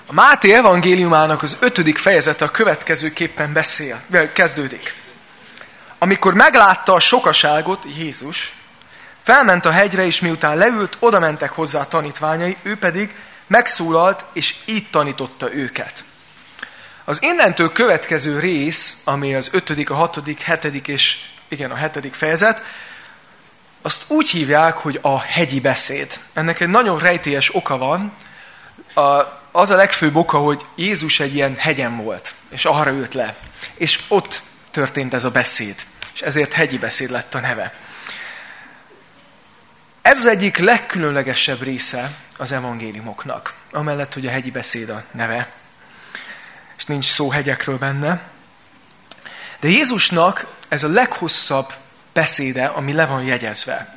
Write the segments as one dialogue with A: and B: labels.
A: A Máté evangéliumának az 5. fejezete a következőképpen kezdődik. Amikor meglátta a sokaságot, Jézus, felment a hegyre, és miután leült, oda mentek hozzá a tanítványai, ő pedig megszólalt, és így tanította őket. Az innentől következő rész, ami az 5., a 6., 7. és a 7. fejezet, azt úgy hívják, hogy a hegyi beszéd. Ennek egy nagyon rejtélyes oka van. Az a legfőbb oka, hogy Jézus egy ilyen hegyen volt, és arra ült le. És ott történt ez a beszéd, és ezért hegyi beszéd lett a neve. Ez az egyik legkülönlegesebb része az evangéliumoknak, amellett, hogy a hegyi beszéd a neve, és nincs szó hegyekről benne. De Jézusnak ez a leghosszabb beszéde, ami le van jegyezve.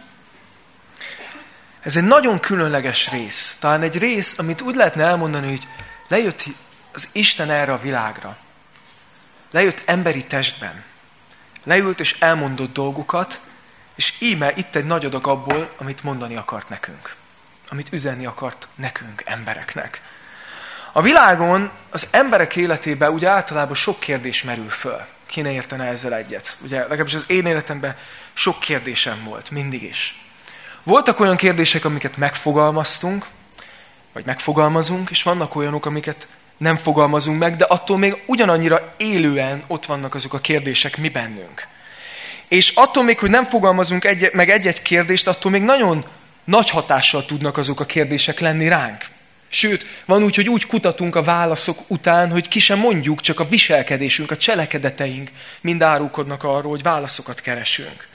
A: Ez egy nagyon különleges rész. Talán egy rész, amit úgy lehetne elmondani, hogy lejött az Isten erre a világra. Lejött emberi testben. Leült és elmondott dolgokat, és íme itt egy nagy adag abból, amit mondani akart nekünk. Amit üzenni akart nekünk, embereknek. A világon, az emberek életében ugye általában sok kérdés merül föl. Ki ne értene ezzel egyet? Ugye legalábbis az én életemben sok kérdésem volt, mindig is. Voltak olyan kérdések, amiket megfogalmaztunk, vagy megfogalmazunk, és vannak olyanok, amiket nem fogalmazunk meg, de attól még ugyanannyira élően ott vannak azok a kérdések mi bennünk. És attól még, hogy nem fogalmazunk meg egy-egy kérdést, attól még nagyon nagy hatással tudnak azok a kérdések lenni ránk. Sőt, van úgy, hogy úgy kutatunk a válaszok után, hogy ki sem mondjuk, csak a viselkedésünk, a cselekedeteink mind árulkodnak arról, hogy válaszokat keresünk.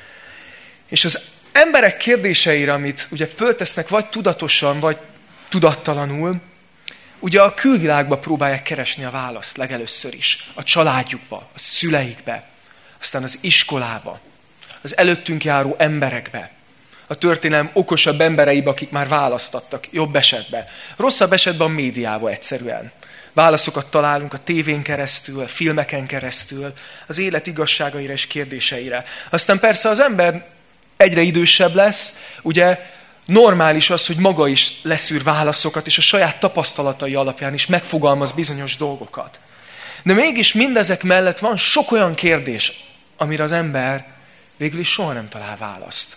A: És az emberek kérdéseire, amit ugye föltesznek vagy tudatosan, vagy tudattalanul, ugye a külvilágba próbálják keresni a választ legelőször is. A családjukba, a szüleikbe, aztán az iskolába, az előttünk járó emberekbe, a történelem okosabb embereibe, akik már választattak, jobb esetben. Rosszabb esetben a médiába egyszerűen. Válaszokat találunk a tévén keresztül, a filmeken keresztül, az élet igazságaira és kérdéseire. Aztán persze az ember egyre idősebb lesz, ugye normális az, hogy maga is leszűr válaszokat, és a saját tapasztalatai alapján is megfogalmaz bizonyos dolgokat. De mégis mindezek mellett van sok olyan kérdés, amire az ember végül is soha nem talál választ.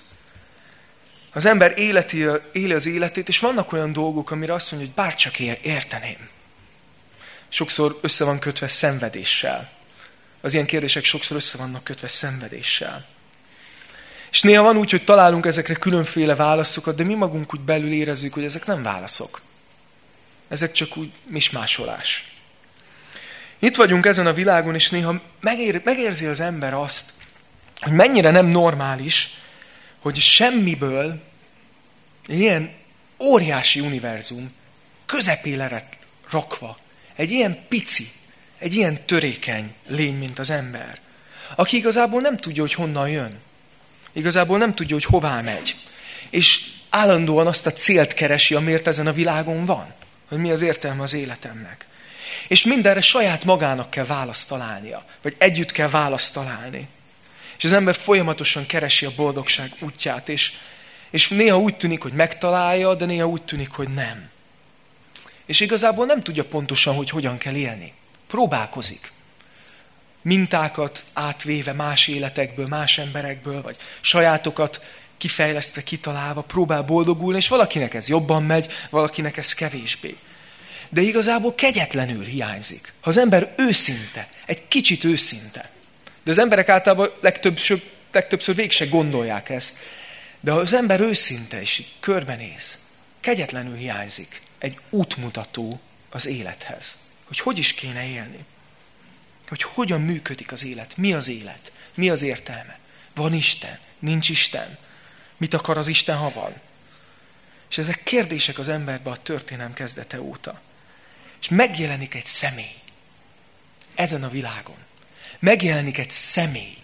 A: Az ember éli az életét, és vannak olyan dolgok, amire azt mondja, hogy bárcsak érteném. Sokszor össze van kötve szenvedéssel. Az ilyen kérdések sokszor össze vannak kötve szenvedéssel. És néha van úgy, hogy találunk ezekre különféle válaszokat, de mi magunk úgy belül érezzük, hogy ezek nem válaszok. Ezek csak úgy mismásolás. Itt vagyunk ezen a világon, és néha megérzi az ember azt, hogy mennyire nem normális, hogy semmiből ilyen óriási univerzum közepére lett rakva. Egy ilyen pici, egy ilyen törékeny lény, mint az ember. Aki igazából nem tudja, hogy honnan jön. Igazából nem tudja, hogy hová megy. És állandóan azt a célt keresi, amiért ezen a világon van. Hogy mi az értelme az életemnek. És mindenre saját magának kell választ találnia. Vagy együtt kell választ találni. És az ember folyamatosan keresi a boldogság útját. És néha úgy tűnik, hogy megtalálja, de néha úgy tűnik, hogy nem. És igazából nem tudja pontosan, hogy hogyan kell élni. Próbálkozik. Mintákat átvéve más életekből, más emberekből, vagy sajátokat kifejlesztve, kitalálva, próbál boldogulni, és valakinek ez jobban megy, valakinek ez kevésbé. De igazából kegyetlenül hiányzik. Ha az ember őszinte, egy kicsit őszinte. De az emberek általában legtöbbször végig se gondolják ezt. De ha az ember őszinte, és így körbenéz, kegyetlenül hiányzik egy útmutató az élethez. Hogy is kéne élni. Hogy hogyan működik az élet, mi az élet, mi az értelme. Van Isten, nincs Isten. Mit akar az Isten, ha van? És ezek kérdések az emberbe a történelem kezdete óta. És megjelenik egy személy ezen a világon. Megjelenik egy személy.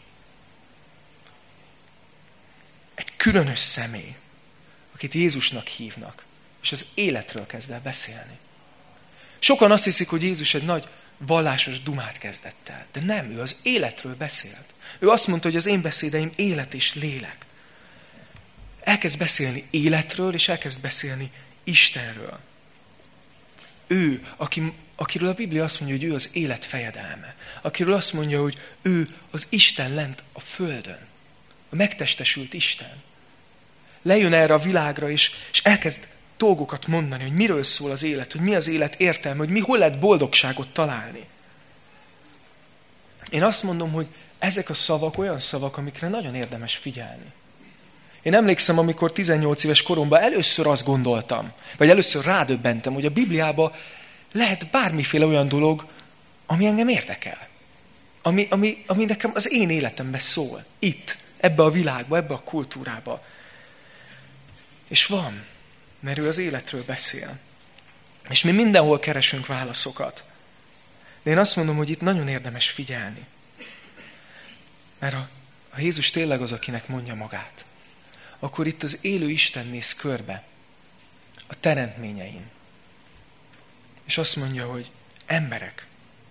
A: Egy különös személy, akit Jézusnak hívnak. És az életről kezd el beszélni. Sokan azt hiszik, hogy Jézus egy nagy vallásos dumát kezdett el. De nem, ő az életről beszélt. Ő azt mondta, hogy az én beszédeim élet és lélek. Elkezd beszélni életről, és elkezd beszélni Istenről. ő, akiről a Biblia azt mondja, hogy ő az élet fejedelme. Akiről azt mondja, hogy ő az Isten lent a földön. A megtestesült Isten. Lejön erre a világra és elkezd dolgokat mondani, hogy miről szól az élet, hogy mi az élet értelme, hogy hol lehet boldogságot találni. Én azt mondom, hogy ezek a szavak olyan szavak, amikre nagyon érdemes figyelni. Én emlékszem, amikor 18 éves koromban először azt gondoltam, vagy először rádöbbentem, hogy a Bibliában lehet bármiféle olyan dolog, ami engem érdekel. Ami nekem az én életemben szól. Itt, ebbe a világba, ebbe a kultúrába. És van, mert ő az életről beszél. És mi mindenhol keresünk válaszokat. De én azt mondom, hogy itt nagyon érdemes figyelni. Mert ha Jézus tényleg az, akinek mondja magát, akkor itt az élő Isten néz körbe a teremtményein. És azt mondja, hogy emberek,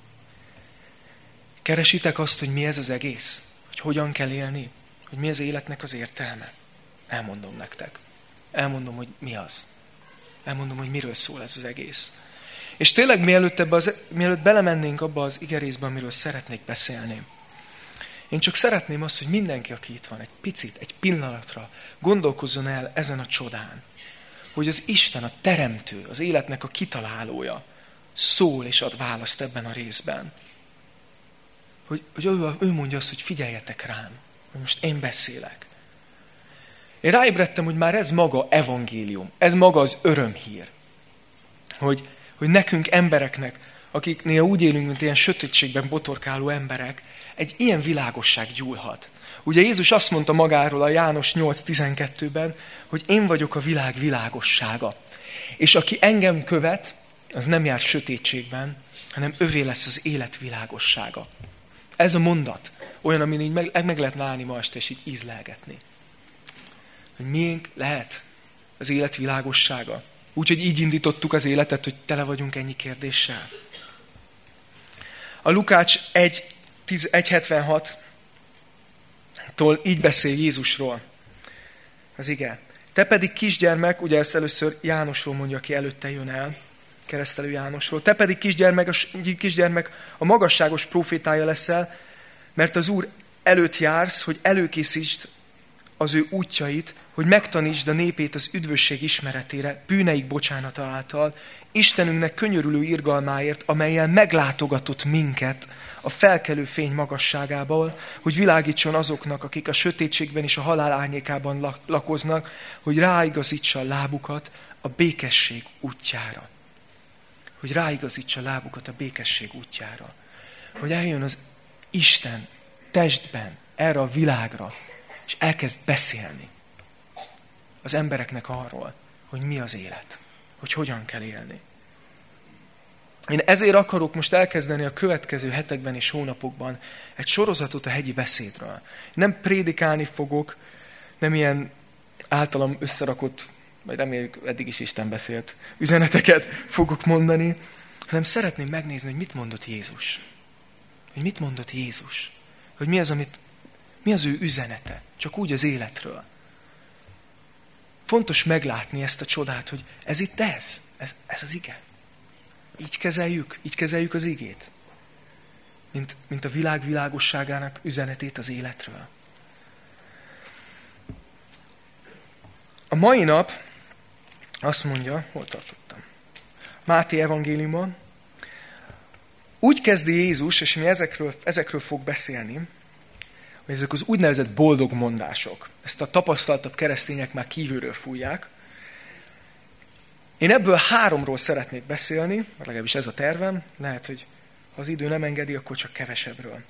A: keresitek azt, hogy mi ez az egész? Hogy hogyan kell élni? Hogy mi az életnek az értelme? Elmondom nektek. Elmondom, hogy mi az. Elmondom, hogy miről szól ez az egész. És tényleg mielőtt belemennénk abba az igerészbe, amiről szeretnék beszélni, én csak szeretném azt, hogy mindenki, aki itt van, egy picit, egy pillanatra gondolkozzon el ezen a csodán. Hogy az Isten, a teremtő, az életnek a kitalálója szól és ad választ ebben a részben. Hogy ő mondja azt, hogy figyeljetek rám, hogy most én beszélek. Én ráébredtem, hogy már ez maga evangélium, ez maga az örömhír. Hogy nekünk embereknek, akik néha úgy élünk, mint ilyen sötétségben botorkáló emberek, egy ilyen világosság gyúlhat. Ugye Jézus azt mondta magáról a János 8:12-ben, hogy én vagyok a világ világossága. És aki engem követ, az nem jár sötétségben, hanem övé lesz az élet világossága. Ez a mondat olyan, amin így meg lehetne állni ma este, és így ízlelgetni. Hogy miénk lehet az élet világossága. Úgyhogy így indítottuk az életet, hogy tele vagyunk ennyi kérdéssel. A Lukács 1:76-tól így beszél Jézusról. Az ige. Te pedig kisgyermek, ugye ezt először Jánosról mondja, aki előtte jön el, keresztelő Jánosról. Te pedig kisgyermek a magasságos profétája leszel, mert az Úr előtt jársz, hogy előkészítsd az ő útjait, hogy megtanítsd a népét az üdvösség ismeretére, bűneik bocsánata által, Istenünknek könyörülő irgalmáért, amellyel meglátogatott minket a felkelő fény magasságából, hogy világítson azoknak, akik a sötétségben és a halál árnyékában lakoznak, hogy ráigazítsa a lábukat a békesség útjára. Hogy ráigazítsa a lábukat a békesség útjára. Hogy eljön az Isten testben erre a világra, és elkezd beszélni az embereknek arról, hogy mi az élet, hogy hogyan kell élni. Én ezért akarok most elkezdeni a következő hetekben és hónapokban egy sorozatot a hegyi beszédről. Nem prédikálni fogok, nem ilyen általam összerakott, vagy reméljük eddig is Isten beszélt üzeneteket fogok mondani, hanem szeretném megnézni, hogy mit mondott Jézus. Hogy mit mondott Jézus. Hogy mi az ő üzenete, csak úgy az életről. Fontos meglátni ezt a csodát, hogy ez itt ez az ige. Így kezeljük az igét. Mint a világ világosságának üzenetét az életről. A mai nap azt mondja, hol tartottam? Máté evangéliumban. Úgy kezdi Jézus, és mi ezekről fog beszélni, hogy ezek az úgynevezett boldog mondások. Ezt a tapasztaltabb keresztények már kívülről fújják. Én ebből 3-ról szeretnék beszélni, legalábbis ez a tervem. Lehet, hogy ha az idő nem engedi, akkor csak kevesebbről.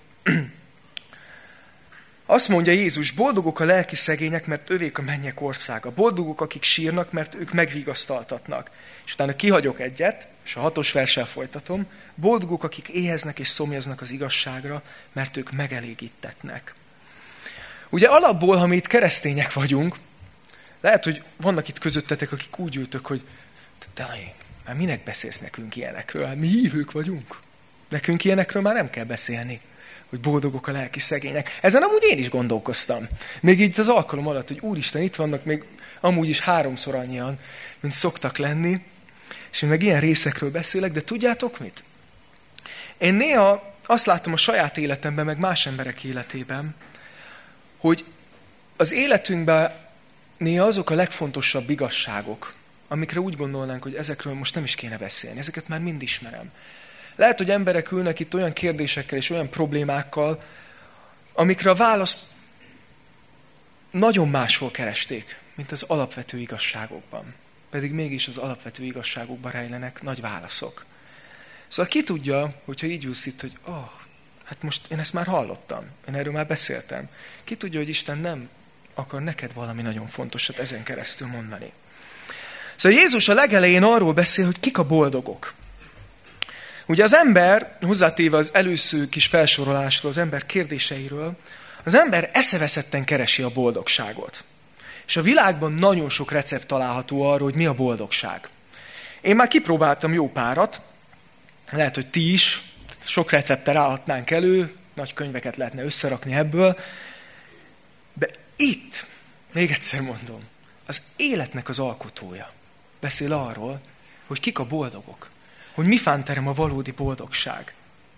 A: Azt mondja Jézus, boldogok a lelki szegények, mert övék a mennyek országa. Boldogok, akik sírnak, mert ők megvigasztaltatnak. És utána kihagyok egyet, és a 6. verssel folytatom. Boldogok, akik éheznek és szomjaznak az igazságra, mert ők megelégítetnek. Ugye alapból, ha mi itt keresztények vagyunk, lehet, hogy vannak itt közöttetek, akik úgy ültök, hogy már minek beszélsz nekünk ilyenekről? Mi hívők vagyunk. Nekünk ilyenekről már nem kell beszélni, hogy boldogok a lelki szegények. Ezen amúgy én is gondolkoztam. Még így az alkalom alatt, hogy Úristen, itt vannak még amúgy is 3-szor annyian, mint szoktak lenni. És én meg ilyen részekről beszélek, de tudjátok mit? Én néha azt látom a saját életemben, meg más emberek életében, hogy az életünkben néha azok a legfontosabb igazságok, amikre úgy gondolnánk, hogy ezekről most nem is kéne beszélni. Ezeket már mind ismerem. Lehet, hogy emberek ülnek itt olyan kérdésekkel és olyan problémákkal, amikre a választ nagyon máshol keresték, mint az alapvető igazságokban. Pedig mégis az alapvető igazságokban rejlenek nagy válaszok. Szóval ki tudja, hogyha így ülsz itt, hogy hát most én ezt már hallottam, én erről már beszéltem. Ki tudja, hogy Isten nem akar neked valami nagyon fontosat ezen keresztül mondani. Szóval Jézus a legelején arról beszél, hogy kik a boldogok. Ugye az ember, hozzátéve az előző kis felsorolásról, az ember kérdéseiről, az ember eszeveszetten keresi a boldogságot. És a világban nagyon sok recept található arról, hogy mi a boldogság. Én már kipróbáltam jó párat, lehet, hogy ti is, sok recepttel állhatnánk elő, nagy könyveket lehetne összerakni ebből, de itt, még egyszer mondom, az életnek az alkotója beszél arról, hogy kik a boldogok, hogy mi fánterem a valódi boldogság.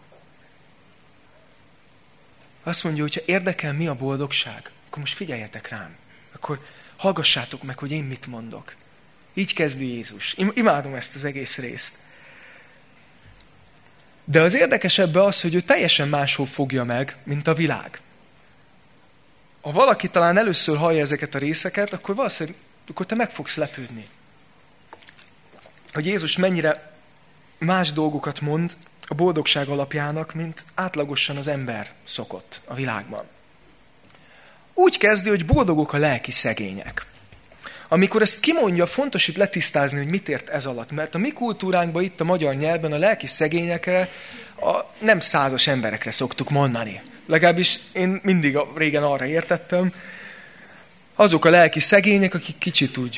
A: Azt mondja, hogy ha érdekel, mi a boldogság, akkor most figyeljetek rám, akkor hallgassátok meg, hogy én mit mondok. Így kezdi Jézus. Imádom ezt az egész részt. De az érdekes ebben az, hogy ő teljesen máshol fogja meg, mint a világ. Ha valaki talán először hallja ezeket a részeket, akkor valószínűleg akkor te meg fogsz lepődni. Hogy Jézus mennyire más dolgokat mond a boldogság alapjának, mint átlagosan az ember szokott a világban. Úgy kezdi, hogy boldogok a lelki szegények. Amikor ezt kimondja, fontos itt letisztázni, hogy mit ért ez alatt. Mert a mi kultúránkban, itt a magyar nyelvben a lelki szegényekre, a nem százas emberekre szoktuk mondani. Legalábbis én mindig régen arra értettem. Azok a lelki szegények, akik kicsit úgy,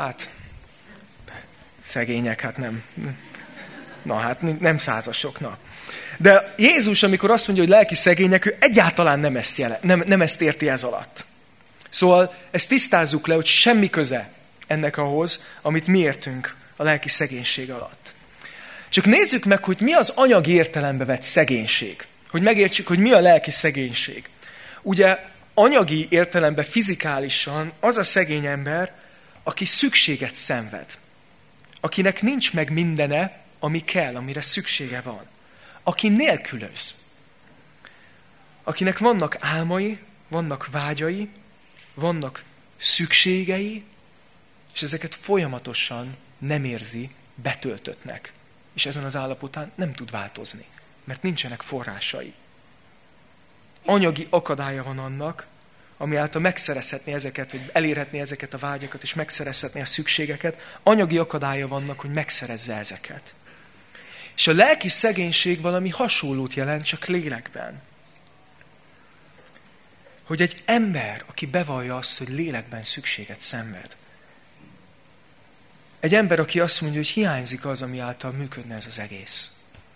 A: szegények, nem. Nem százasok, De Jézus, amikor azt mondja, hogy lelki szegények, ő egyáltalán nem ezt érti ez alatt. Szóval ezt tisztázzuk le, hogy semmi köze ennek ahhoz, amit mi értünk a lelki szegénység alatt. Csak nézzük meg, hogy mi az anyagi értelembe vett szegénység. Hogy megértsük, hogy mi a lelki szegénység. Ugye anyagi értelemben fizikálisan az a szegény ember, aki szükséget szenved. Akinek nincs meg mindene, ami kell, amire szüksége van. Aki nélkülöz. Akinek vannak álmai, vannak vágyai, vannak szükségei, és ezeket folyamatosan nem érzi betöltöttnek. És ezen az állapotán nem tud változni, mert nincsenek forrásai. Anyagi akadálya van annak, ami által megszerezhetné ezeket, vagy elérhetné ezeket a vágyakat, és megszerezhetné a szükségeket. Anyagi akadálya vannak, hogy megszerezze ezeket. És a lelki szegénység valami hasonlót jelent, csak lélekben. Hogy egy ember, aki bevallja azt, hogy lélekben szükséget szenved. Egy ember, aki azt mondja, hogy hiányzik az, ami által működne ez az egész.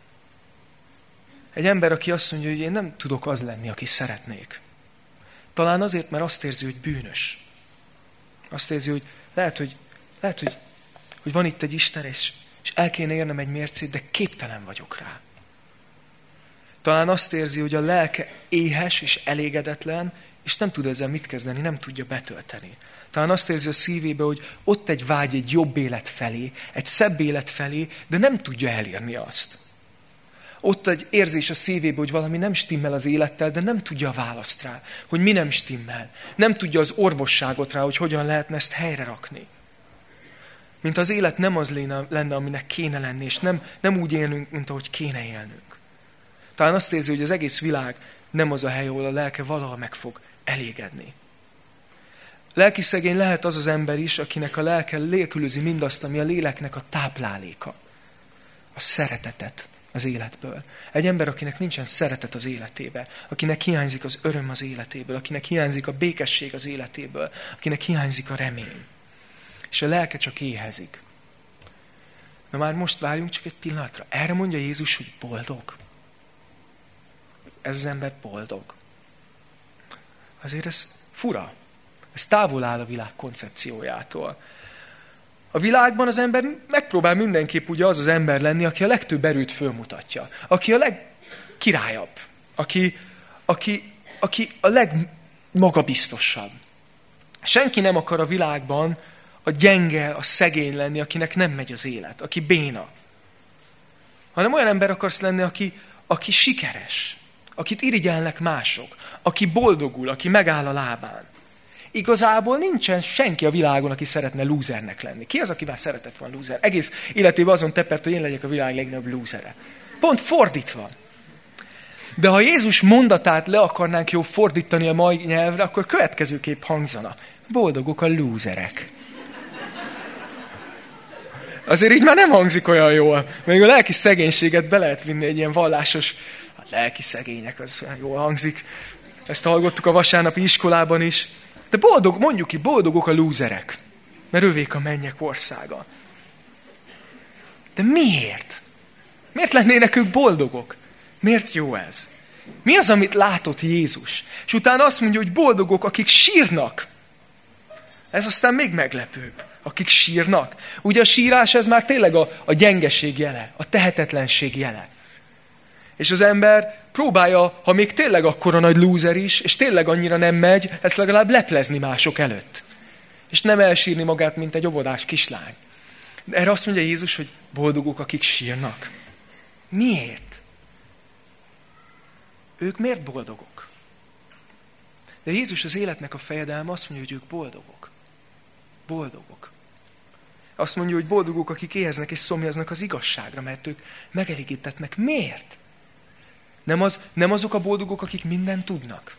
A: Egy ember, aki azt mondja, hogy én nem tudok az lenni, aki szeretnék. Talán azért, mert azt érzi, hogy bűnös. Azt érzi, hogy lehet, hogy van itt egy Isten, és el kéne érnem egy mércét, de képtelen vagyok rá. Talán azt érzi, hogy a lelke éhes és elégedetlen, és nem tud ezzel mit kezdeni, nem tudja betölteni. Talán azt érzi a szívébe, hogy ott egy vágy egy jobb élet felé, egy szebb élet felé, de nem tudja elérni azt. Ott egy érzés a szívébe, hogy valami nem stimmel az élettel, de nem tudja a választ rá, hogy mi nem stimmel. Nem tudja az orvosságot rá, hogy hogyan lehetne ezt helyre rakni. Mint az élet nem az lenne, aminek kéne lenni, és nem úgy élnünk, mint ahogy kéne élnünk. Talán azt érzi, hogy az egész világ nem az a hely, ahol a lelke valahol meg fog elégedni. Lelki szegény lehet az az ember is, akinek a lelke nélkülözi mindazt, ami a léleknek a tápláléka. A szeretetet az életből. Egy ember, akinek nincsen szeretet az életébe, akinek hiányzik az öröm az életéből, akinek hiányzik a békesség az életéből, akinek hiányzik a remény. És a lelke csak éhezik. Na már most várjunk csak egy pillanatra. Erre mondja Jézus, hogy boldog. Ez az ember boldog. Azért ez fura. Ez távol áll a világ koncepciójától. A világban az ember megpróbál mindenképp ugye az ember lenni, aki a legtöbb erőt fölmutatja. Aki a legkirályabb. Aki a legmagabiztosabb. Senki nem akar a világban a gyenge, a szegény lenni, akinek nem megy az élet, aki béna. Hanem olyan ember akarsz lenni, aki sikeres, akit irigyelnek mások, aki boldogul, aki megáll a lábán. Igazából nincsen senki a világon, aki szeretne lúzernek lenni. Ki az, akivel szeretett van lúzer? Egész életében azon tepert, hogy én legyek a világ legnagyobb lúzere. Pont fordítva. De ha Jézus mondatát le akarnánk jó fordítani a mai nyelvre, akkor következőképp hangzana. Boldogok a lúzerek. Azért így már nem hangzik olyan jól. Még a lelki szegénységet be lehet vinni egy ilyen vallásos, a lelki szegények, az olyan jól hangzik. Ezt hallottuk a vasárnapi iskolában is. De mondjuk ki, boldogok a lúzerek. Mert övék a mennyek országa. De miért? Miért lennének ők boldogok? Miért jó ez? Mi az, amit látott Jézus? És utána azt mondja, hogy boldogok, akik sírnak. Ez aztán még meglepőbb. Akik sírnak. Ugye a sírás ez már tényleg a gyengeség jele, a tehetetlenség jele. És az ember próbálja, ha még tényleg akkora nagy lúzer is, és tényleg annyira nem megy, ezt legalább leplezni mások előtt. És nem elsírni magát, mint egy óvodás kislány. De erre azt mondja Jézus, hogy boldogok, akik sírnak. Miért? Ők miért boldogok? De Jézus az életnek a fejedelme azt mondja, hogy ők boldogok. Boldogok. Azt mondja, hogy boldogok, akik éheznek és szomjaznak az igazságra, mert ők megelégítetnek. Miért? Nem azok a boldogok, akik mindent tudnak.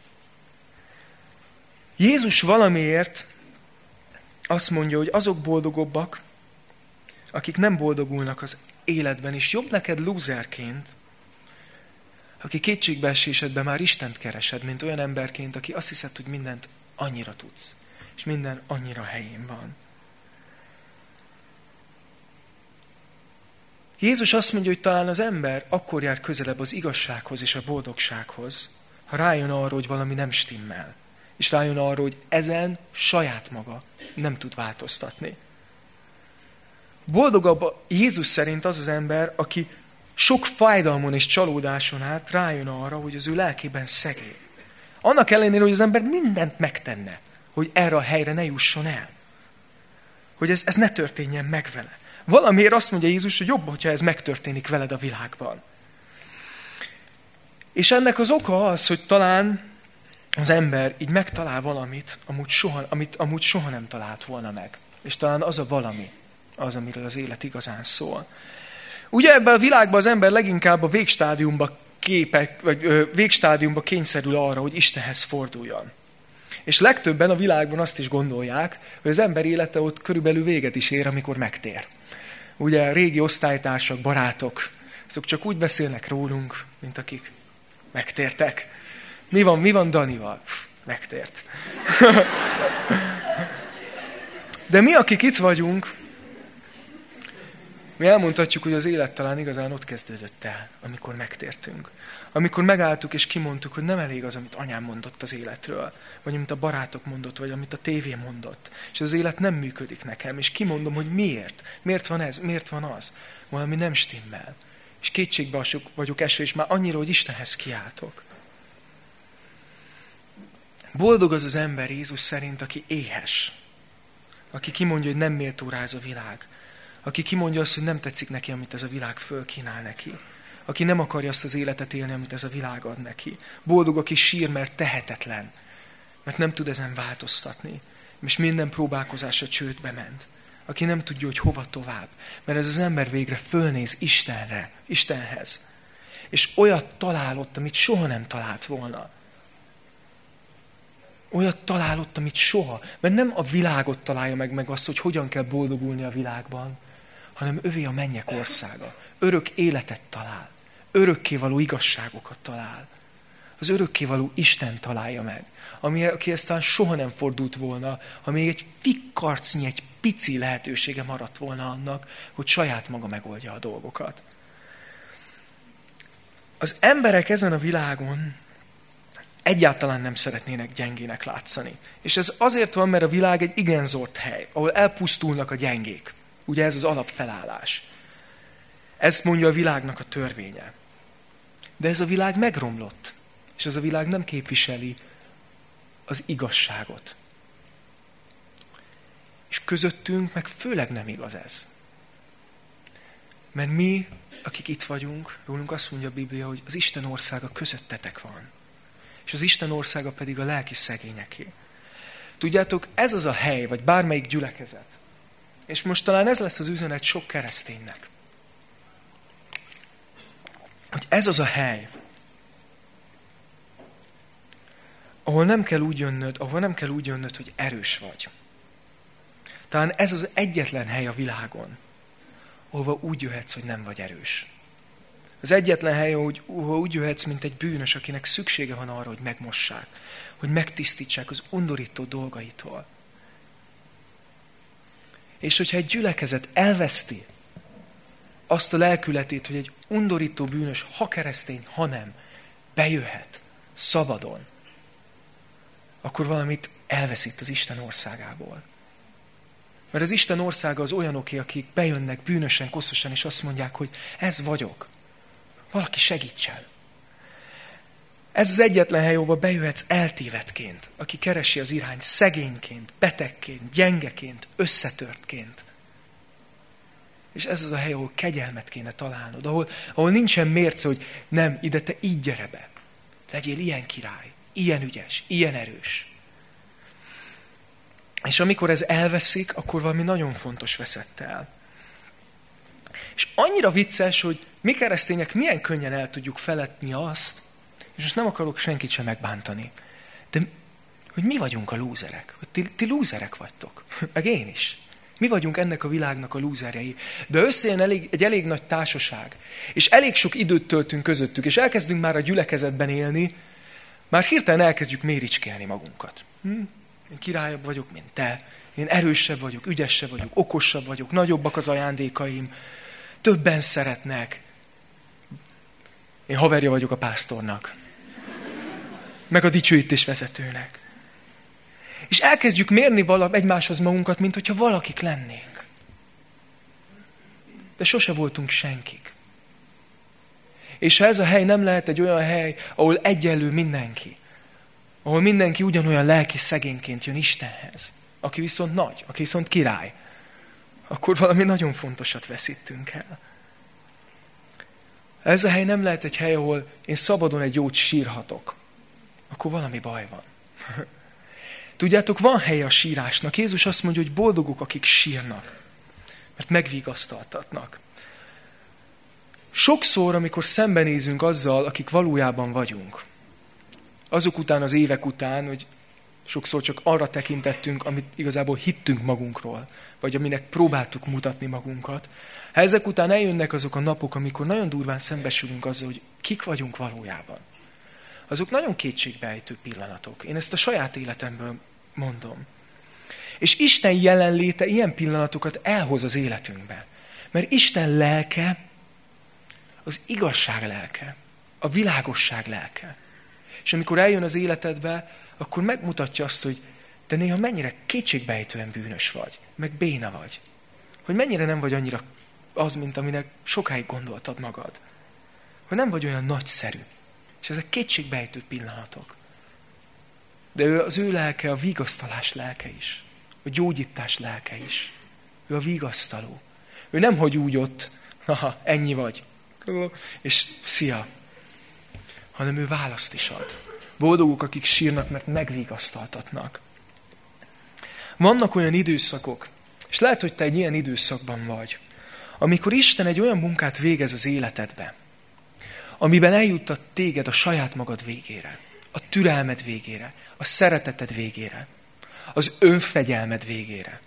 A: Jézus valamiért azt mondja, hogy azok boldogobbak, akik nem boldogulnak az életben, és jobb neked lúzerként, aki kétségbeesésedben már Istent keresed, mint olyan emberként, aki azt hiszed, hogy mindent annyira tudsz, és minden annyira helyén van. Jézus azt mondja, hogy talán az ember akkor jár közelebb az igazsághoz és a boldogsághoz, ha rájön arra, hogy valami nem stimmel. És rájön arra, hogy ezen saját maga nem tud változtatni. Boldogabb Jézus szerint az az ember, aki sok fájdalmon és csalódáson át rájön arra, hogy az ő lelkében szegény. Annak ellenére, hogy az ember mindent megtenne, hogy erre a helyre ne jusson el. Hogy ez ne történjen meg vele. Valamiért azt mondja Jézus, hogy jobb, hogyha ez megtörténik veled a világban. És ennek az oka az, hogy talán az ember így megtalál valamit, amit amúgy soha nem talált volna meg. És talán az a valami, az, amiről az élet igazán szól. Ugye ebben a világban az ember leginkább a végstádiumba kényszerül arra, hogy Istenhez forduljon. És legtöbben a világban azt is gondolják, hogy az ember élete ott körülbelül véget is ér, amikor megtér. Ugye régi osztálytársak, barátok, azok csak úgy beszélnek rólunk, mint akik megtértek. Mi van Danival? Megtért. De mi, akik itt vagyunk, mi elmondhatjuk, hogy az élet talán igazán ott kezdődött el, amikor megtértünk. Amikor megálltuk és kimondtuk, hogy nem elég az, amit anyám mondott az életről, vagy amit a barátok mondott, vagy amit a tévé mondott. És az élet nem működik nekem, és kimondom, hogy miért. Miért van ez, miért van az. Valami nem stimmel. És kétségbe vagyok esve, és már annyira, hogy Istenhez kiáltok. Boldog az az ember Jézus szerint, aki éhes. Aki kimondja, hogy nem méltó rá ez a világ. Aki kimondja azt, hogy nem tetszik neki, amit ez a világ fölkínál neki. Aki nem akarja azt az életet élni, amit ez a világ ad neki. Boldog, aki sír, mert tehetetlen. Mert nem tud ezen változtatni. És minden próbálkozása csődbe ment. Aki nem tudja, hogy hova tovább. Mert ez az ember végre fölnéz Istenhez. És olyat találott, amit soha nem talált volna. Olyat találott, amit soha. Mert nem a világot találja meg azt, hogy hogyan kell boldogulni a világban, hanem övé a mennyek országa. Örök életet talál. Örökkévaló igazságokat talál. Az örökkévaló Isten találja meg. Aki aztán soha nem fordult volna, ha még egy fikkarcnyi, egy pici lehetősége maradt volna annak, hogy saját maga megoldja a dolgokat. Az emberek ezen a világon egyáltalán nem szeretnének gyengének látszani. És ez azért van, mert a világ egy igen zord hely, ahol elpusztulnak a gyengék. Ugye ez az alapfelállás. Ezt mondja a világnak a törvénye. De ez a világ megromlott, és ez a világ nem képviseli az igazságot. És közöttünk meg főleg nem igaz ez. Mert mi, akik itt vagyunk, rólunk azt mondja a Biblia, hogy az Isten országa közöttetek van. És az Isten országa pedig a lelki szegényeké. Tudjátok, ez az a hely, vagy bármelyik gyülekezet. És most talán ez lesz az üzenet sok kereszténynek. Hogy ez az a hely, ahol nem kell úgy jönnöd, hogy erős vagy. Talán ez az egyetlen hely a világon, ahova úgy jöhetsz, hogy nem vagy erős. Az egyetlen hely, ahol úgy jöhetsz, mint egy bűnös, akinek szüksége van arra, hogy megmossák, hogy megtisztítsák az undorító dolgaitól. És hogyha egy gyülekezet elveszti azt a lelkületét, hogy egy undorító bűnös, ha keresztény, ha nem, bejöhet szabadon, akkor valamit elveszít az Isten országából. Mert az Isten országa az olyanoké, akik bejönnek bűnösen, koszosan, és azt mondják, hogy ez vagyok. Valaki segítsen. Ez az egyetlen hely, ahova bejöhetsz eltévedtként, aki keresi az irányt szegényként, betegként, gyengeként, összetörtként. És ez az a hely, ahol kegyelmet kéne találnod, ahol nincsen mérce, hogy nem, ide te így gyere be. Legyél ilyen király, ilyen ügyes, ilyen erős. És amikor ez elveszik, akkor valami nagyon fontos veszett el. És annyira vicces, hogy mi keresztények milyen könnyen el tudjuk feledni azt, és most nem akarok senkit sem megbántani, de hogy mi vagyunk a lúzerek. Hogy ti lúzerek vagytok, meg én is. Mi vagyunk ennek a világnak a lúzerjei. De összejön egy elég nagy társaság, és elég sok időt töltünk közöttük, és elkezdünk már a gyülekezetben élni, már hirtelen elkezdjük méricskélni magunkat. Én királyabb vagyok, mint te. Én erősebb vagyok, ügyesebb vagyok, okosabb vagyok, nagyobbak az ajándékaim, többen szeretnek. Én haverja vagyok a pásztornak, meg a dicsőítés vezetőnek. És elkezdjük mérni egymáshoz magunkat, mint hogyha valakik lennénk. De sose voltunk senkik. És ha ez a hely nem lehet egy olyan hely, ahol egyenlő mindenki, ahol mindenki ugyanolyan lelki szegényként jön Istenhez, aki viszont nagy, aki viszont király, akkor valami nagyon fontosat veszítünk el. Ha ez a hely nem lehet egy hely, ahol én szabadon egy jót sírhatok, akkor valami baj van. Tudjátok, van helye a sírásnak. Jézus azt mondja, hogy boldogok, akik sírnak, mert megvigasztaltatnak. Sokszor, amikor szembenézünk azzal, akik valójában vagyunk, azok után, az évek után, hogy sokszor csak arra tekintettünk, amit igazából hittünk magunkról, vagy aminek próbáltuk mutatni magunkat. Ha ezek után eljönnek azok a napok, amikor nagyon durván szembesülünk azzal, hogy kik vagyunk valójában, azok nagyon kétségbeejtő pillanatok. Én ezt a saját életemből mondom. És Isten jelenléte ilyen pillanatokat elhoz az életünkbe. Mert Isten lelke az igazság lelke, a világosság lelke. És amikor eljön az életedbe, akkor megmutatja azt, hogy te néha mennyire kétségbeejtően bűnös vagy, meg béna vagy. Hogy mennyire nem vagy annyira az, mint aminek sokáig gondoltad magad. Hogy nem vagy olyan nagyszerű. És ezek kétségbeejtő pillanatok. De az ő lelke a vigasztalás lelke is. A gyógyítás lelke is. Ő a vigasztaló. Ő nem hagy úgy ott, ennyi vagy. És szia. Hanem ő választ is ad. Boldogok, akik sírnak, mert megvigasztaltatnak. Vannak olyan időszakok, és lehet, hogy te egy ilyen időszakban vagy, amikor Isten egy olyan munkát végez az életedbe, amiben eljuttat téged a saját magad végére, a türelmed végére, a szereteted végére, az önfegyelmed végére.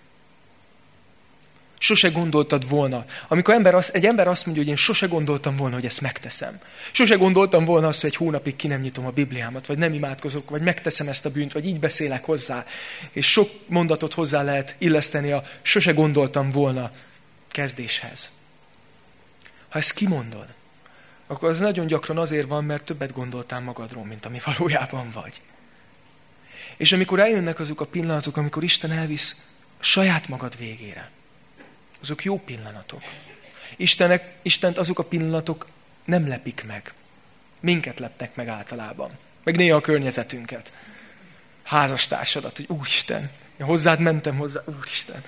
A: Sose gondoltad volna, amikor egy ember azt mondja, hogy én sose gondoltam volna, hogy ezt megteszem. Sose gondoltam volna azt, hogy egy hónapig ki nem nyitom a Bibliámat, vagy nem imádkozok, vagy megteszem ezt a bűnt, vagy így beszélek hozzá. És sok mondatot hozzá lehet illeszteni a sose gondoltam volna kezdéshez. Ha ezt kimondod, akkor az nagyon gyakran azért van, mert többet gondoltál magadról, mint ami valójában vagy. És amikor eljönnek azok a pillanatok, amikor Isten elvisz saját magad végére, azok jó pillanatok. Istent azok a pillanatok nem lepik meg. Minket lepnek meg általában. Meg néha a környezetünket. Házastársadat, hogy Úristen, én hozzád mentem hozzá, Úristen.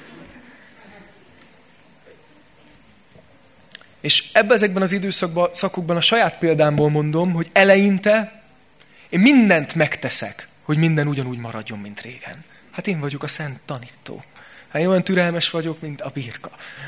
A: És ezekben az időszakokban a saját példámból mondom, hogy eleinte én mindent megteszek, hogy minden ugyanúgy maradjon, mint régen. Hát én vagyok a szent tanító. Hát én olyan türelmes vagyok, mint a birka.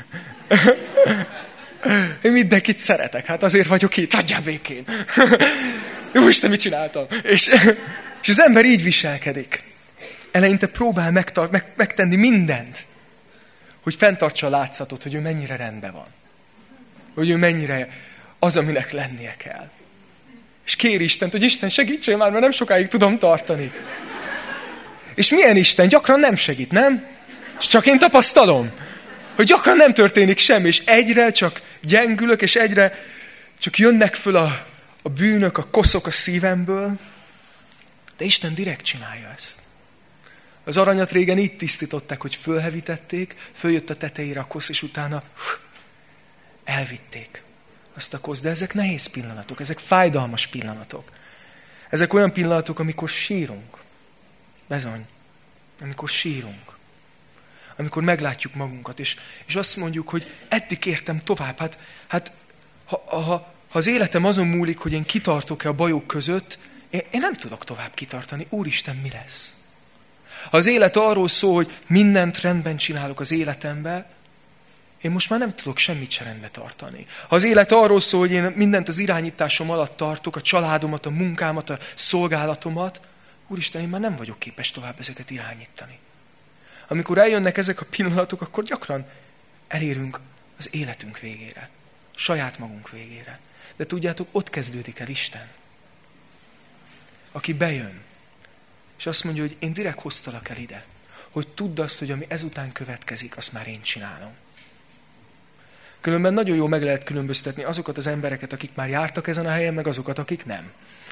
A: Én mindenkit szeretek, hát azért vagyok itt, hagyjál békén. Úristen, mit csináltam? És az ember így viselkedik. Eleinte próbál megtenni mindent, hogy fenntartsa a látszatot, hogy ő mennyire rendben van. Hogy ő mennyire az, aminek lennie kell. És kéri Istent, hogy Isten segítsen már, mert nem sokáig tudom tartani. És milyen Isten? Gyakran nem segít, nem? És csak én tapasztalom, hogy gyakran nem történik semmi, és egyre csak gyengülök, és egyre csak jönnek föl a bűnök, a koszok a szívemből. De Isten direkt csinálja ezt. Az aranyat régen így tisztították, hogy fölhevítették, följött a tetejére a kosz, és utána elvitték azt a kosz. De ezek nehéz pillanatok, ezek fájdalmas pillanatok. Ezek olyan pillanatok, amikor sírunk. Bizony. Amikor sírunk. Amikor meglátjuk magunkat, és azt mondjuk, hogy eddig értem tovább. Hát ha az életem azon múlik, hogy én kitartok-e a bajok között, én nem tudok tovább kitartani. Úristen, mi lesz? Ha az élet arról szól, hogy mindent rendben csinálok az életemben, én most már nem tudok semmit se rendbe tartani. Ha az élet arról szól, hogy én mindent az irányításom alatt tartok, a családomat, a munkámat, a szolgálatomat, Úristen, én már nem vagyok képes tovább ezeket irányítani. Amikor eljönnek ezek a pillanatok, akkor gyakran elérünk az életünk végére. Saját magunk végére. De tudjátok, ott kezdődik el Isten. Aki bejön, és azt mondja, hogy én direkt hoztalak el ide. Hogy tudd azt, hogy ami ezután következik, azt már én csinálom. Különben nagyon jól meg lehet különböztetni azokat az embereket, akik már jártak ezen a helyen, meg azokat, akik nem.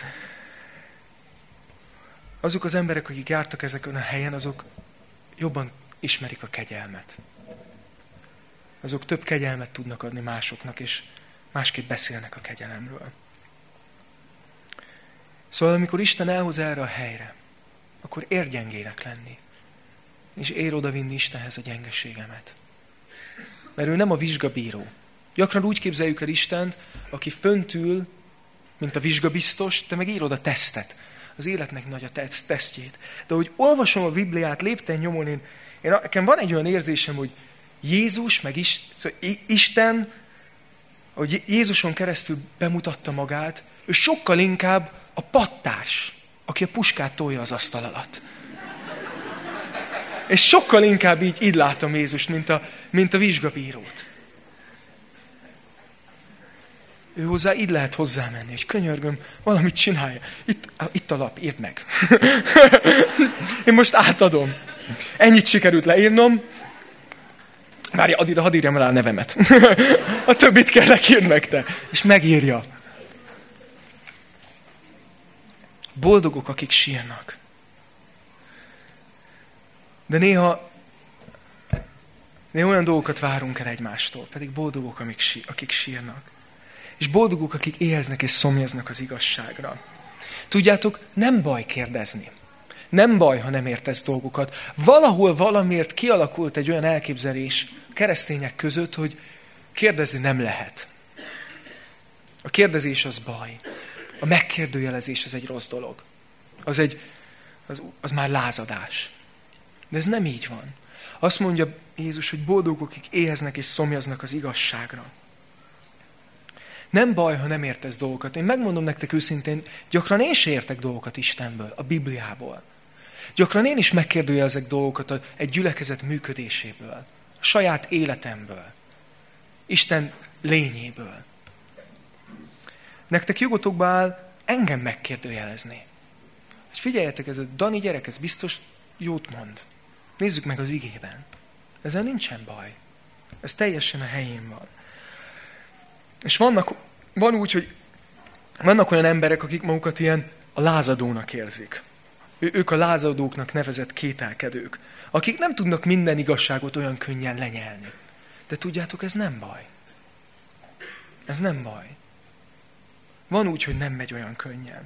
A: Azok az emberek, akik jártak ezeken a helyen, azok jobban ismerik a kegyelmet. Azok több kegyelmet tudnak adni másoknak, és másképp beszélnek a kegyelemről. Szóval amikor Isten elhoz erre a helyre, akkor ér gyengének lenni. És ér odavinni Istenhez a gyengeségemet. Mert ő nem a vizsgabíró. Gyakran úgy képzeljük el Istent, aki fönt ül, mint a vizsgabiztos, te meg írod a tesztet. Az életnek nagy a tesztjét. De hogy olvasom a Bibliát lépten nyomon, nekem van egy olyan érzésem, hogy Jézus, meg Isten, hogy Jézuson keresztül bemutatta magát, ő sokkal inkább a pattárs, aki a puskát tolja az asztal alatt. És sokkal inkább így látom Jézust, mint a vizsgabírót. Ő hozzá így lehet hozzámenni, hogy könyörgöm, valamit csinálja. Itt a lap, írd meg. Én most átadom. Ennyit sikerült leírnom. Várja, hadd írjam rá a nevemet. A többit kérlek, írd meg te. És megírja. Boldogok, akik sírnak. De néha olyan dolgokat várunk el egymástól, pedig boldogok, akik sírnak. És boldogok, akik éheznek és szomjaznak az igazságra. Tudjátok, nem baj kérdezni. Nem baj, ha nem értesz dolgokat. Valahol valamiért kialakult egy olyan elképzelés keresztények között, hogy kérdezni nem lehet. A kérdezés az baj. A megkérdőjelezés az egy rossz dolog. Az már lázadás. De ez nem így van. Azt mondja Jézus, hogy boldogok, akik éheznek és szomjaznak az igazságra. Nem baj, ha nem értesz dolgokat. Én megmondom nektek őszintén, gyakran én se értek dolgokat Istenből, a Bibliából. Gyakran én is megkérdőjelezek dolgokat egy gyülekezet működéséből, a saját életemből, Isten lényéből. Nektek jogotokba áll engem megkérdőjelezni. Hogy figyeljetek, ez a Dani gyerek, ez biztos jót mond. Nézzük meg az igében. Ezzel nincsen baj. Ez teljesen a helyén van. És vannak van úgy, hogy vannak olyan emberek, akik magukat ilyen a lázadónak érzik. Ők a lázadóknak nevezett kételkedők, akik nem tudnak minden igazságot olyan könnyen lenyelni. De tudjátok, ez nem baj. Ez nem baj. Van úgy, hogy nem megy olyan könnyen.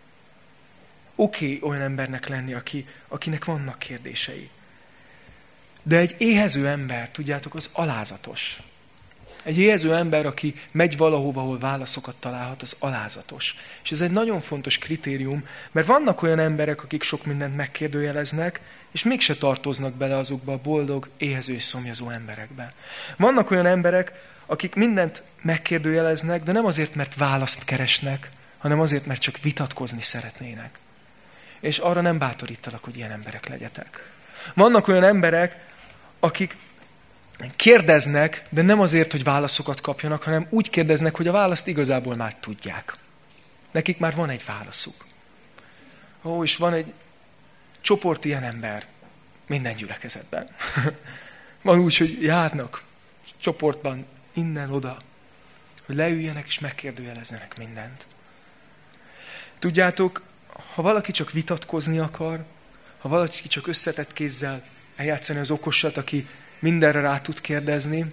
A: Oké olyan embernek lenni, akinek vannak kérdései. De egy éhező ember, tudjátok, az alázatos. Egy éhező ember, aki megy valahova, ahol válaszokat találhat, az alázatos. És ez egy nagyon fontos kritérium, mert vannak olyan emberek, akik sok mindent megkérdőjeleznek, és mégse tartoznak bele azokba a boldog, éhező és szomjazó emberekbe. Vannak olyan emberek, akik mindent megkérdőjeleznek, de nem azért, mert választ keresnek, hanem azért, mert csak vitatkozni szeretnének. És arra nem bátorítalak, hogy ilyen emberek legyetek. Vannak olyan emberek, akik kérdeznek, de nem azért, hogy válaszokat kapjanak, hanem úgy kérdeznek, hogy a választ igazából már tudják. Nekik már van egy válaszuk. És van egy csoport ilyen ember minden gyülekezetben. Van úgy, hogy járnak csoportban innen-oda, hogy leüljenek és megkérdőjelezzenek mindent. Tudjátok, ha valaki csak vitatkozni akar, ha valaki csak összetett kézzel eljátszani az okosat, aki mindenre rá tud kérdezni,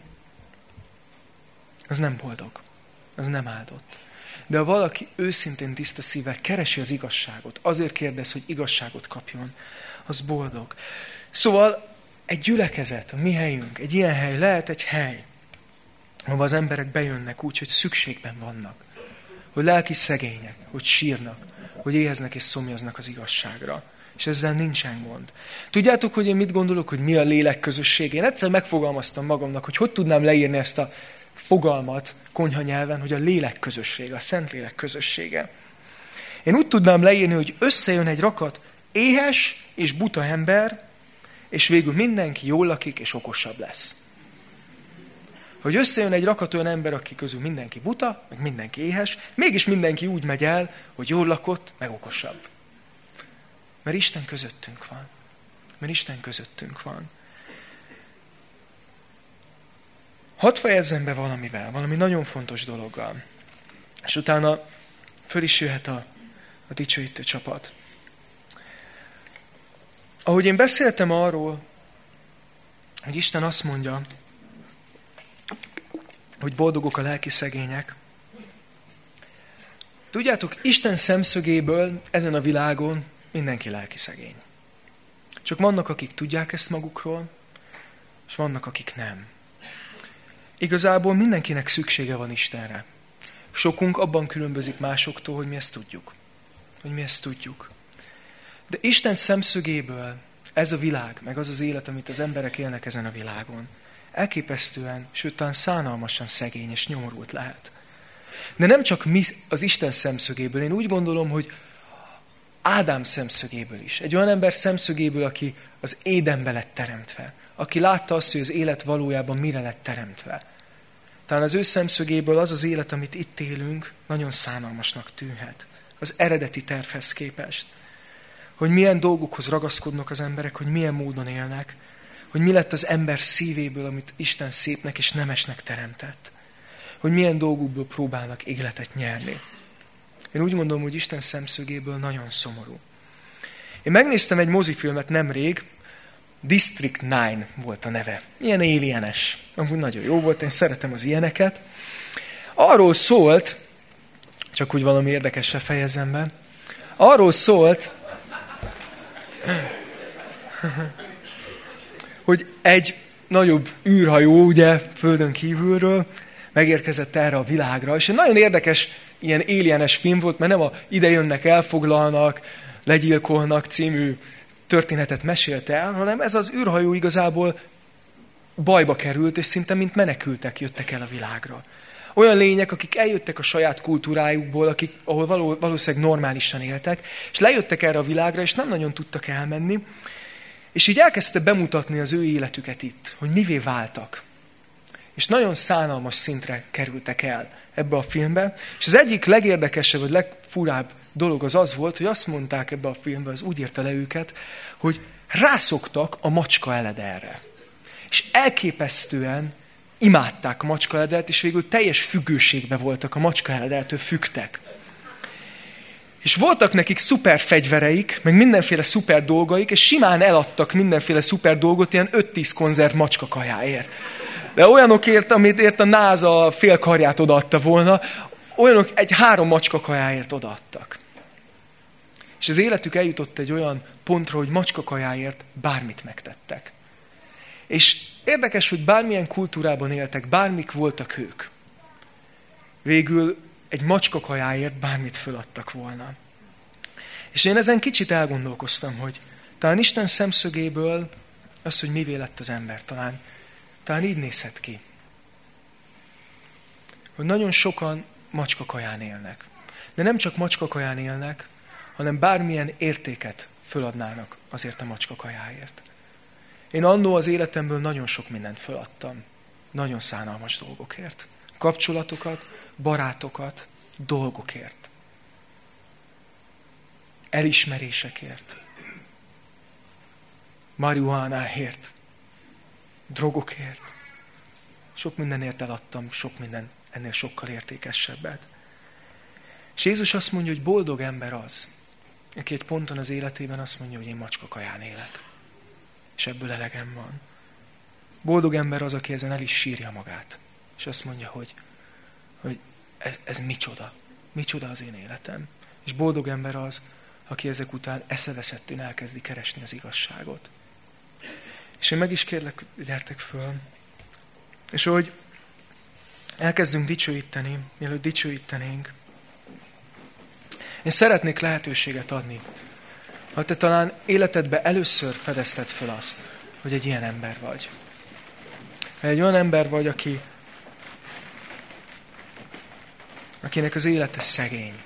A: az nem boldog, az nem áldott. De ha valaki őszintén tiszta szívvel keresi az igazságot, azért kérdez, hogy igazságot kapjon, az boldog. Szóval egy gyülekezet, a mi helyünk, egy ilyen hely lehet egy hely, ahol az emberek bejönnek úgy, hogy szükségben vannak, hogy lelki szegények, hogy sírnak, hogy éheznek és szomjaznak az igazságra. És ezzel nincsen gond. Tudjátok, hogy én mit gondolok, hogy mi a lélek közössége? Én egyszer megfogalmaztam magamnak, hogy tudnám leírni ezt a fogalmat konyhanyelven, hogy a lélek közössége, a Szentlélek közössége. Én úgy tudnám leírni, hogy összejön egy rakat éhes és buta ember, és végül mindenki jól lakik és okosabb lesz. Hogy összejön egy rakat olyan ember, aki közül mindenki buta, meg mindenki éhes, mégis mindenki úgy megy el, hogy jól lakott, meg okosabb. Mert Isten közöttünk van. Mert Isten közöttünk van. Hadd fejezzem be valamivel, valami nagyon fontos dologgal. És utána föl is jöhet a dicsőítő csapat. Ahogy én beszéltem arról, hogy Isten azt mondja, hogy boldogok a lelki szegények. Tudjátok, Isten szemszögéből ezen a világon mindenki lelki szegény. Csak vannak, akik tudják ezt magukról, és vannak, akik nem. Igazából mindenkinek szüksége van Istenre. Sokunk abban különbözik másoktól, hogy mi ezt tudjuk. De Isten szemszögéből ez a világ, meg az az élet, amit az emberek élnek ezen a világon, elképesztően, sőt, talán szánalmasan szegény és nyomorult lehet. De nem csak mi az Isten szemszögéből. Én úgy gondolom, hogy Ádám szemszögéből is. Egy olyan ember szemszögéből, aki az Édenbe lett teremtve. Aki látta azt, hogy az élet valójában mire lett teremtve. Talán az ő szemszögéből az az élet, amit itt élünk, nagyon szánalmasnak tűnhet. Az eredeti tervhez képest. Hogy milyen dolgokhoz ragaszkodnak az emberek, hogy milyen módon élnek, hogy mi lett az ember szívéből, amit Isten szépnek és nemesnek teremtett. Hogy milyen dolgokból próbálnak életet nyerni. Én úgy mondom, hogy Isten szemszögéből nagyon szomorú. Én megnéztem egy mozifilmet nemrég, District 9 volt a neve. Ilyen alienes. Amúgy nagyon jó volt, én szeretem az ilyeneket. Arról szólt, csak úgy valami érdekesre fejezem be, arról szólt, hogy egy nagyobb űrhajó, ugye, földön kívülről megérkezett erre a világra. És egy nagyon érdekes ilyen alienes film volt, mert nem a ide jönnek, elfoglalnak, legyilkolnak című történetet mesélte el, hanem ez az űrhajó igazából bajba került, és szinte mint menekültek jöttek el a világra. Olyan lények, akik eljöttek a saját kultúrájukból, ahol valószínűleg normálisan éltek, és lejöttek erre a világra, és nem nagyon tudtak elmenni, és így elkezdte bemutatni az ő életüket itt, hogy mivé váltak. És nagyon szánalmas szintre kerültek el ebbe a filmbe, és az egyik legérdekesebb, vagy legfurább dolog az volt, hogy azt mondták ebbe a filmbe, az úgy írta le őket, hogy rászoktak a macska elederre. És elképesztően imádták a macskaeledelt, és végül teljes függőségbe voltak a macskaeledeltől, függtek. És voltak nekik szuper fegyvereik, meg mindenféle szuper dolgaik, és simán eladtak mindenféle szuper dolgot ilyen 5-10 konzerv macskakajáért. De olyanokért, amit a NASA fél karját odaadta volna, olyanok 3 macskakajáért odaadtak. És az életük eljutott egy olyan pontra, hogy macskakajáért bármit megtettek. És érdekes, hogy bármilyen kultúrában éltek, bármik voltak ők. Végül egy macskakajáért bármit föladtak volna. És én ezen kicsit elgondolkoztam, hogy talán Isten szemszögéből az, hogy mivé lett az ember, talán így nézhet ki. Hogy nagyon sokan macskakaján élnek. De nem csak macskakaján élnek, hanem bármilyen értéket föladnának azért a macskakajáért. Én annó az életemből nagyon sok mindent föladtam. Nagyon szánalmas dolgokért. Kapcsolatokat, barátokat, dolgokért. Elismerésekért. Marihuánáért. Drogokért. Sok mindenért eladtam, sok minden ennél sokkal értékesebbet. És Jézus azt mondja, hogy boldog ember az, aki egy ponton az életében azt mondja, hogy én macskakaján élek. És ebből elegem van. Boldog ember az, aki ezen el is sírja magát. És azt mondja, hogy ez micsoda. Micsoda az én életem. És boldog ember az, aki ezek után eszeveszettül elkezdi keresni az igazságot. És én meg is kérlek, gyertek föl. És ahogy elkezdünk dicsőíteni, mielőtt dicsőítenénk, én szeretnék lehetőséget adni. Ha te talán életedben először fedezted föl azt, hogy egy ilyen ember vagy. Ha egy olyan ember vagy, akinek az élete szegény.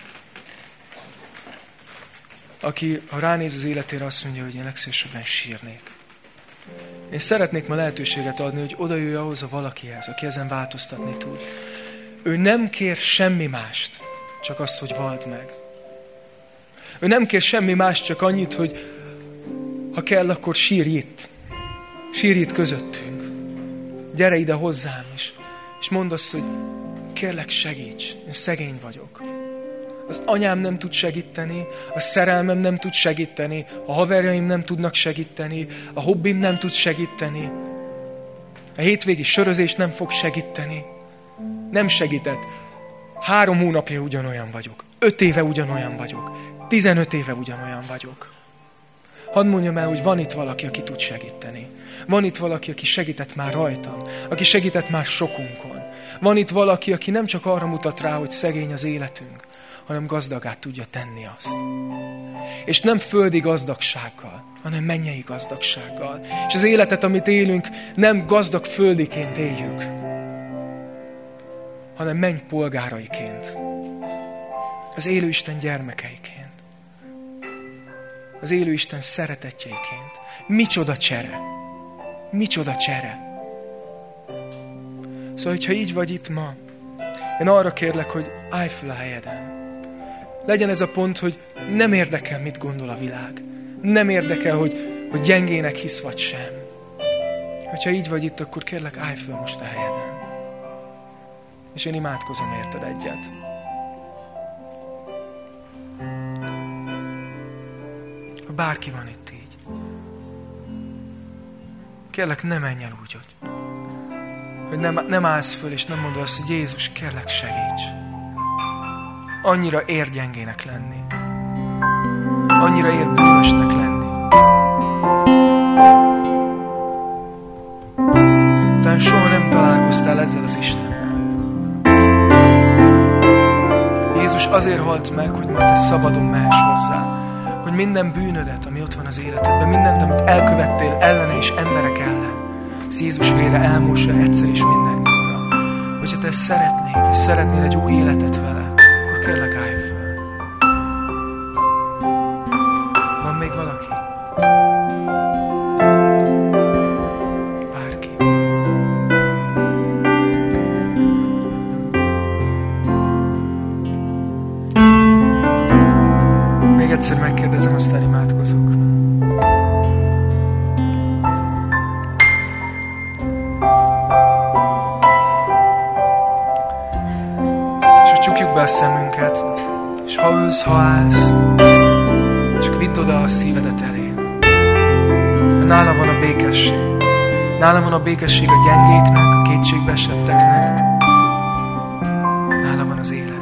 A: Aki, ha ránéz az életére, azt mondja, hogy én legszívesebben sírnék. Én szeretnék ma lehetőséget adni, hogy oda jöjj ahhoz a valakihez, aki ezen változtatni tud. Ő nem kér semmi mást, csak azt, hogy vald meg. Ő nem kér semmi más, csak annyit, hogy ha kell, akkor sírj itt. Sírj itt közöttünk. Gyere ide hozzám is. És mondd azt, hogy kérlek, segíts, én szegény vagyok. Az anyám nem tud segíteni, a szerelmem nem tud segíteni, a haverjaim nem tudnak segíteni, a hobbim nem tud segíteni, a hétvégi sörözés nem fog segíteni. Nem segített. 3 hónapja ugyanolyan vagyok. 5 éve ugyanolyan vagyok. 15 éve ugyanolyan vagyok. Hadd mondjam el, hogy van itt valaki, aki tud segíteni. Van itt valaki, aki segített már rajtam, aki segített már sokunkon. Van itt valaki, aki nem csak arra mutat rá, hogy szegény az életünk, hanem gazdagá tudja tenni azt. És nem földi gazdagsággal, hanem mennyei gazdagsággal. És az életet, amit élünk, nem gazdag földiként éljük, hanem menny polgáraiként. Az élő Isten gyermekeiként. Az élő Isten szeretetjeiként. Micsoda csere! Micsoda csere! Szóval, hogyha így vagy itt ma, én arra kérlek, hogy állj föl a helyeden. Legyen ez a pont, hogy nem érdekel, mit gondol a világ. Nem érdekel, hogy gyengének hisz vagy sem. Hogyha így vagy itt, akkor kérlek, állj föl most a helyeden. És én imádkozom érted egyet. Ha bárki van itt így, kérlek, ne menj el úgy, hogy nem állsz föl, és nem mondod azt, hogy Jézus, kérlek, segíts. Annyira ér gyengének lenni. Annyira ér bűnösnek lenni. Talán soha nem találkoztál ezzel az Istennel. Jézus azért halt meg, hogy ma te szabadon mehess hozzá. Hogy minden bűnödet, ami ott van az életedben, mindent, amit elkövettél ellene és emberek ellen, az Jézus vére elmossa egyszer és mindenkorra. Hogyha te ezt szeretnéd, és szeretnél egy új életet vele, akkor kérlek, állj föl. Van még valaki? Bárki. Még egyszer megkérdezem, aztán imádkozok. Csukjuk be a szemünket, és ha ülsz, ha állsz, csak vidd oda a szívedet elé. Nála van a békesség. Nála van a békesség a gyengéknek, a kétségbeesetteknek. Nála van az élet.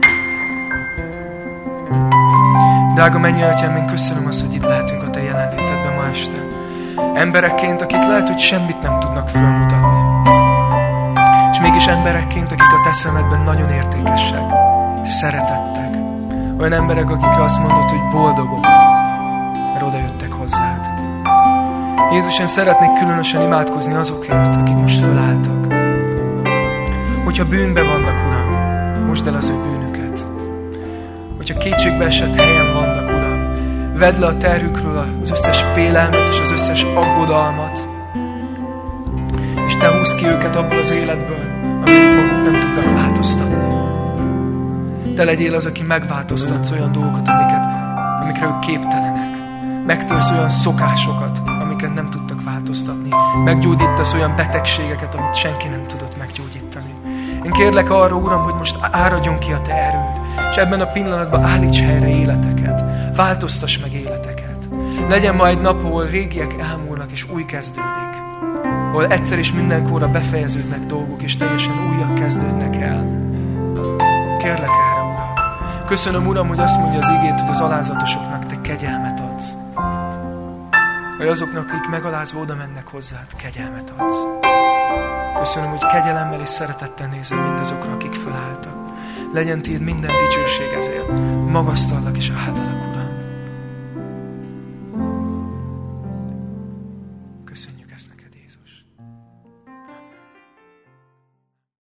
A: Drága mennyi Atyám, én köszönöm azt, hogy itt lehetünk a Te jelenlétedben ma este. Emberekként, akik lehet, hogy semmit nem tudnak fölmutatni. És mégis emberekként, akik a Te szemedben nagyon értékesek, szeretettek. Olyan emberek, akikre azt mondod, hogy boldogok, mert oda jöttek hozzád. Jézus, én szeretnék különösen imádkozni azokért, akik most fölálltak. Hogyha bűnben vannak, Uram, mosd el az ő bűnüket. Hogyha kétségbe esett helyen vannak, Uram, vedd le a terhükről az összes félelmet és az összes aggodalmat, és Te húzd ki őket abból az életből, amit maguk nem tudnak változtatni. Te legyél az, aki megváltoztatsz olyan dolgokat, amikre ők képtelenek. Megtörsz olyan szokásokat, amiket nem tudtak változtatni. Meggyógyítasz olyan betegségeket, amit senki nem tudott meggyógyítani. Én kérlek arra, Uram, hogy most áradjon ki a Te erőd, és ebben a pillanatban állíts helyre életeket. Változtass meg életeket. Legyen ma egy nap, ahol régiek elmúlnak és új kezdődik. Ahol egyszer és mindenkorra befejeződnek dolgok, és teljesen újak kezdődnek el. Kérlek erre, Uram. Köszönöm, Uram, hogy azt mondja az igét, hogy az alázatosoknak Te kegyelmet adsz. Vagy azoknak, akik megalázva oda mennek hozzád, kegyelmet adsz. Köszönöm, hogy kegyelemmel és szeretettel nézel mindazokra, akik fölálltak. Legyen Tiéd minden dicsőség ezért. Magasztallak és áldalak.